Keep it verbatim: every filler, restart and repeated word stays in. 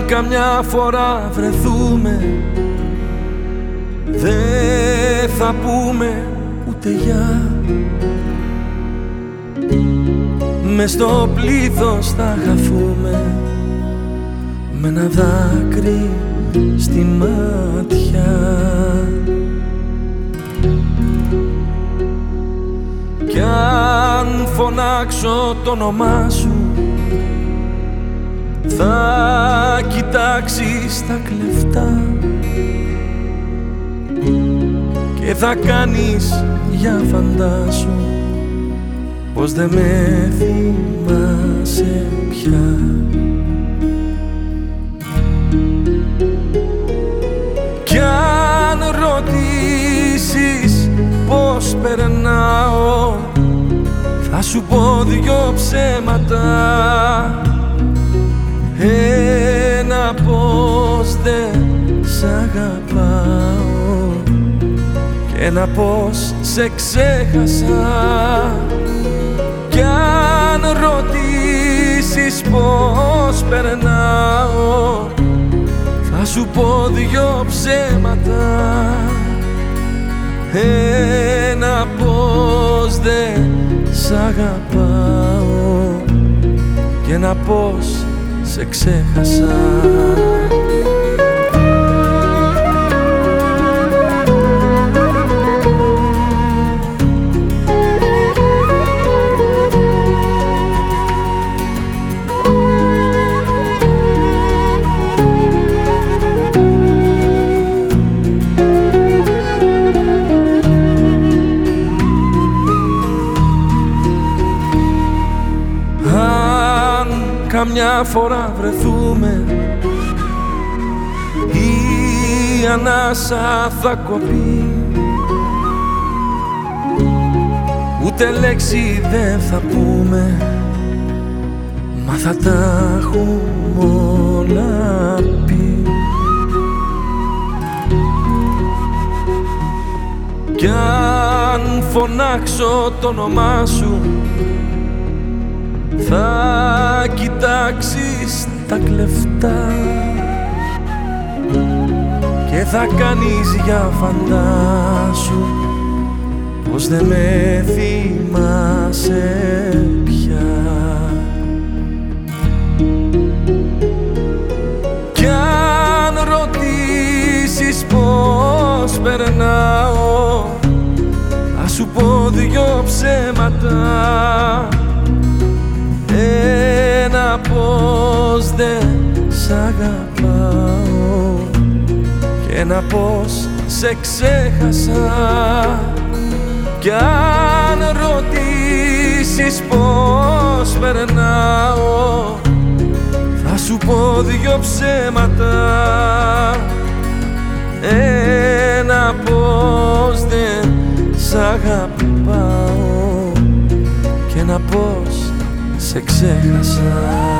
καμιά φορά βρεθούμε, δεν θα πούμε ούτε γεια. Μες στο πλήθος θα χαθούμε με ένα δάκρυ στη μάτια. Κι αν φωνάξω το όνομά σου, θα κοιτάξεις τα κλεφτά και θα κάνεις για φαντάσου πως δεν με θυμάσαι πια. Κι αν ρωτήσεις πως περνάω, θα σου πω δυο ψέματα. Ένα πως δεν σ' αγαπάω και ένα πως σε ξέχασα. Κι αν ρωτήσεις πως περνάω, θα σου πω δυο ψέματα. Ένα πως δεν σ' αγαπάω και ένα πως σε ξέχασα. Καμιά φορά βρεθούμε, η ανάσα θα κοπεί, ούτε λέξη δεν θα πούμε, μα θα τα έχουμε όλα πει. Κι αν φωνάξω το όνομά σου, θα κοιτάξεις τα κλεφτά και θα κάνεις για φαντάσου πως δεν με θυμάσαι πια. Κι αν ρωτήσεις πως περνάω, θα σου πω δυο ψέματα. Ένα πως δεν σ' αγαπάω και ένα πως σε ξέχασα. Κι αν ρωτήσεις πως περνάω, θα σου πω δυο ψέματα. Ένα πως δεν σ' αγαπάω και ένα πως σε ξέχασα.